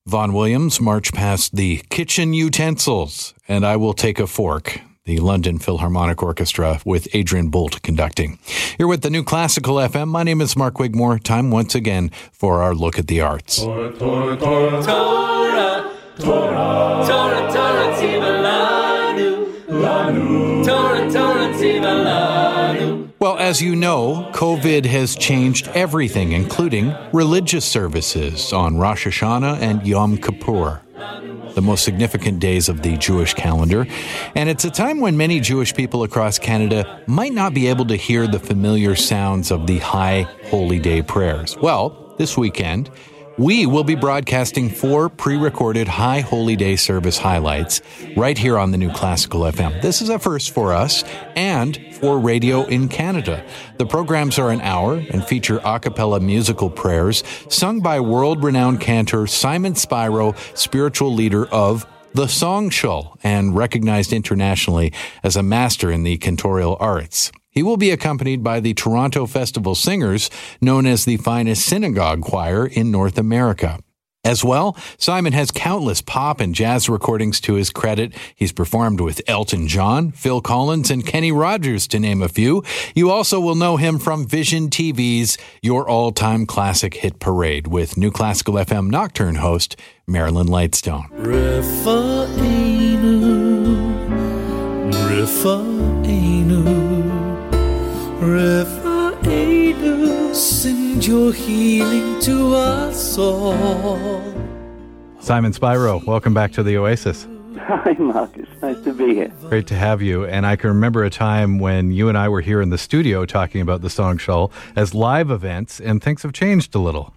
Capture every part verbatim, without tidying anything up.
Vaughan Williams, march past the kitchen utensils, and I Will Take a Fork, the London Philharmonic Orchestra with Adrian Bolt conducting. Here with the New Classical F M, my name is Mark Wigmore. Time once again for our look at the arts. Torah, Torah, Torah, Torah, Torah, Torah, Torah, Tiva Lanu, Lanu, Torah, Torah, Tiva Lanu. Well, as you know, COVID has changed everything, including religious services on Rosh Hashanah and Yom Kippur, the most significant days of the Jewish calendar. And it's a time when many Jewish people across Canada might not be able to hear the familiar sounds of the High Holy Day prayers. Well, this weekend, we will be broadcasting four pre-recorded High Holy Day service highlights right here on the New Classical F M. This is a first for us and for radio in Canada. The programs are an hour and feature a cappella musical prayers sung by world-renowned cantor Simon Spiro, spiritual leader of the Song Show and recognized internationally as a master in the cantorial arts. He will be accompanied by the Toronto Festival Singers, known as the finest synagogue choir in North America. As well, Simon has countless pop and jazz recordings to his credit. He's performed with Elton John, Phil Collins, and Kenny Rogers, to name a few. You also will know him from Vision T V's Your All-Time Classic Hit Parade with New Classical F M Nocturne host Marilyn Lightstone. Refa'enu, Refa'enu, Refa'enu, send your healing to us all. Simon Spiro, welcome back to the Oasis. Hi, Mark. It's nice to be here. Great to have you. And I can remember a time when you and I were here in the studio talking about the Song Show as live events, and things have changed a little.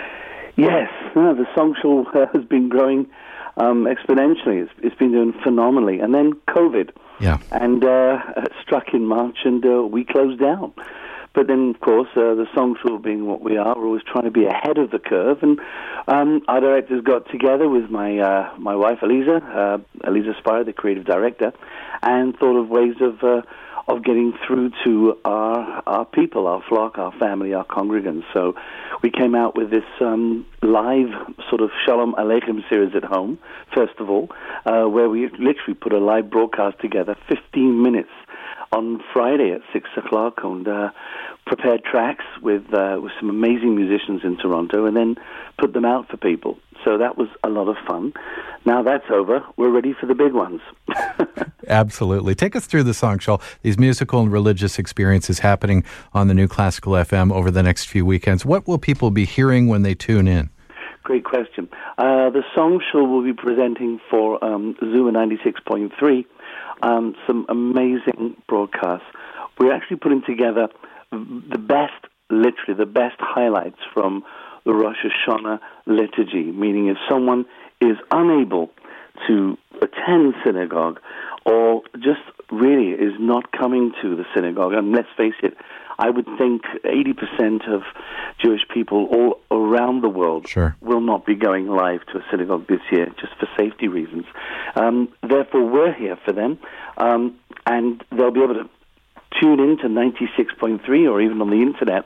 Yes, no, the Song Show uh, has been growing um, exponentially. It's, it's been doing phenomenally. And then COVID. Yeah. And uh, it struck in March, and uh, we closed down. But then, of course, uh, the Song Show being what we are, we're always trying to be ahead of the curve. And um, our directors got together with my uh, my wife, Eliza, uh, Eliza Spire, the creative director, and thought of ways of uh, of getting through to our our people, our flock, our family, our congregants. So we came out with this um, live sort of Shalom Aleichem series at home, first of all, uh, where we literally put a live broadcast together, fifteen minutes, on Friday at six o'clock, and uh, prepared tracks with uh, with some amazing musicians in Toronto, and then put them out for people. So that was a lot of fun. Now that's over. We're ready for the big ones. Absolutely. Take us through the Song Show, these musical and religious experiences happening on the New Classical F M over the next few weekends. What will people be hearing when they tune in? Great question. Uh, the Song Show will be presenting for um, Zuma ninety-six point three um, some amazing broadcasts. We're actually putting together the best, literally the best highlights from the Rosh Hashanah liturgy, meaning if someone is unable to attend synagogue or just really is not coming to the synagogue, and let's face it, I would think eighty percent of Jewish people all around the world sure. will not be going live to a synagogue this year, just for safety reasons. Um, therefore, we're here for them, um, and they'll be able to tune in to ninety-six point three or even on the internet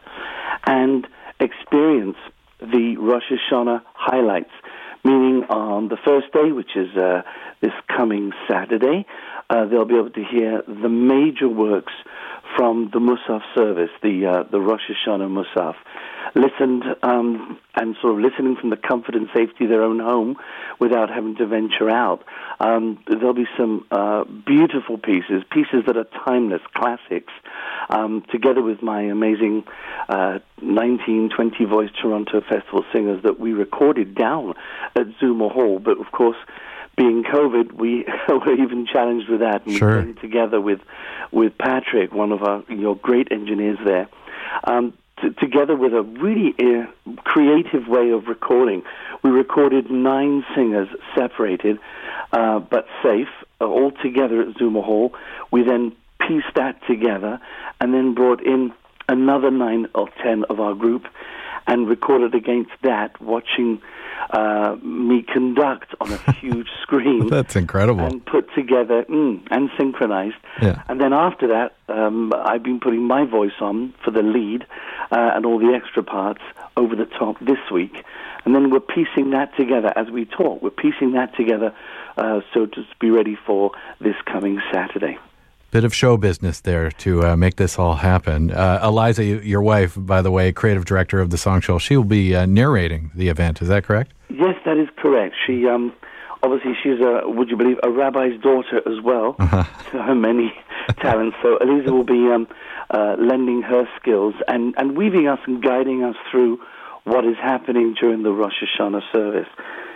and experience the Rosh Hashanah highlights, meaning on the first day, which is uh, this coming Saturday, uh, they'll be able to hear the major works from the Musaf service, the uh, the Rosh Hashanah Musaf, listened um, and sort of listening from the comfort and safety of their own home without having to venture out. Um, there'll be some uh, beautiful pieces, pieces that are timeless, classics, um, together with my amazing uh, nineteen, twenty voice Toronto Festival Singers that we recorded down at Zuma Hall, but of course, being COVID, we were even challenged with that. And sure. we came together with with Patrick, one of our your great engineers there, um, t- together with a really uh, creative way of recording. We recorded nine singers separated, uh, but safe, uh, all together at Zuma Hall. We then pieced that together and then brought in another nine or ten of our group and recorded against that, watching uh, me conduct on a huge screen. That's incredible. And put together mm, and synchronized. Yeah. And then after that, um, I've been putting my voice on for the lead uh, and all the extra parts over the top this week. And then we're piecing that together as we talk. We're piecing that together uh, so to be ready for this coming Saturday. Bit of show business there to uh, make this all happen. Uh, Eliza, your wife, by the way, creative director of the Song Show, she will be uh, narrating the event. Is that correct? Yes, that is correct. She, um, obviously, she's a, would you believe, a rabbi's daughter as well, uh-huh. to her many talents. So Eliza will be um, uh, lending her skills and, and weaving us and guiding us through what is happening during the Rosh Hashanah service.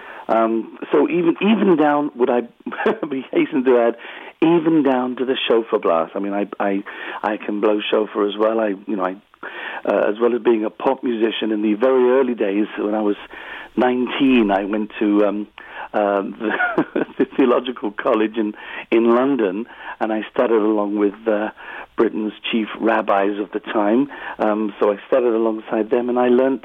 Um, so even even down, would I be hastened to add, even down to the shofar blast. I mean, I I, I can blow shofar as well. I you know I uh, as well as being a pop musician in the very early days when I was nineteen, I went to um, uh, the, the theological college in in London, and I studied along with uh, Britain's chief rabbis of the time. Um, so I studied alongside them, and I learnt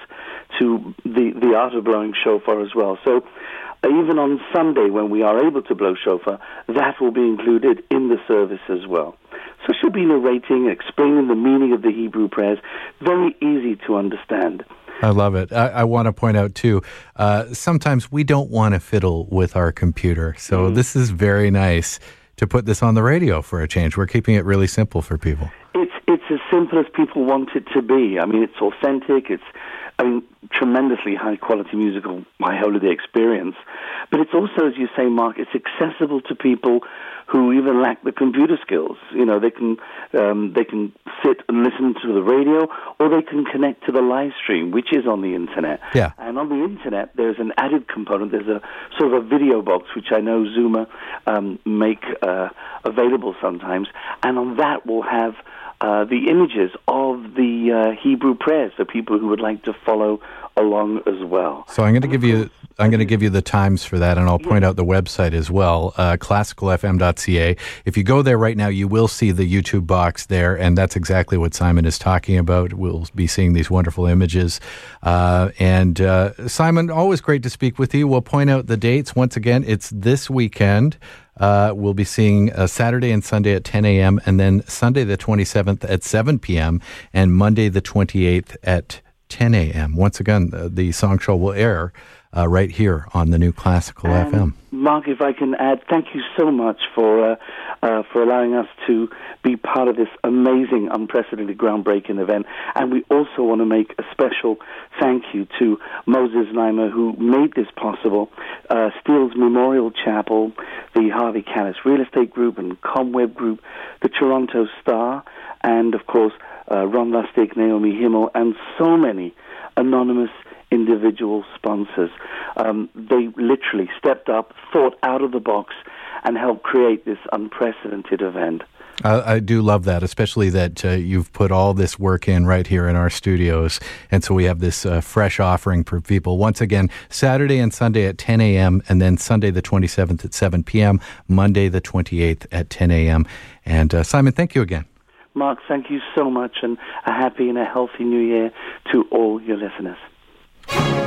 to the the art of blowing shofar as well. So even on Sunday, when we are able to blow shofar, that will be included in the service as well. So she'll be narrating, explaining the meaning of the Hebrew prayers, very easy to understand. I love it. I, I want to point out, too, uh, sometimes we don't want to fiddle with our computer. So mm. this is very nice to put this on the radio for a change. We're keeping it really simple for people. It's it's as simple as people want it to be. I mean, it's authentic. It's, I mean, tremendously high-quality musical, my holiday experience. But it's also, as you say, Mark, it's accessible to people who even lack the computer skills. You know, they can um, they can sit and listen to the radio, or they can connect to the live stream, which is on the internet. Yeah. And on the internet, there's an added component. There's a sort of a video box, which I know Zoomer um, make uh, available sometimes. And on that, we'll have Uh, the images of the uh, Hebrew prayers for people who would like to follow along as well. So I'm going to give you I'm going to give you the times for that, and I'll point out the website as well, uh, classical f m dot c a. If you go there right now, you will see the YouTube box there, and that's exactly what Simon is talking about. We'll be seeing these wonderful images. Uh, and uh, Simon, always great to speak with you. We'll point out the dates. Once again, it's this weekend. Uh, we'll be seeing uh, Saturday and Sunday at ten a.m. and then Sunday the twenty-seventh at seven p.m. and Monday the twenty-eighth at ten a.m. Once again, uh, the Song Show will air uh, right here on the new Classical and F M. Mark, if I can add, thank you so much for uh, uh, for allowing us to be part of this amazing, unprecedented, groundbreaking event. And we also want to make a special thank you to Moses Naimer, who made this possible, uh, Steele's Memorial Chapel, the Harvey Callis Real Estate Group and Comweb Group, the Toronto Star, and, of course, uh, Ron Lustig, Naomi Himmel, and so many anonymous individual sponsors. Um, they literally stepped up, thought out of the box, and helped create this unprecedented event. Uh, I do love that, especially that uh, you've put all this work in right here in our studios. And so we have this uh, fresh offering for people. Once again, Saturday and Sunday at ten a.m. and then Sunday the twenty-seventh at seven p.m., Monday the twenty-eighth at ten a.m. And uh, Simon, thank you again. Mark, thank you so much, and a happy and a healthy new year to all your listeners.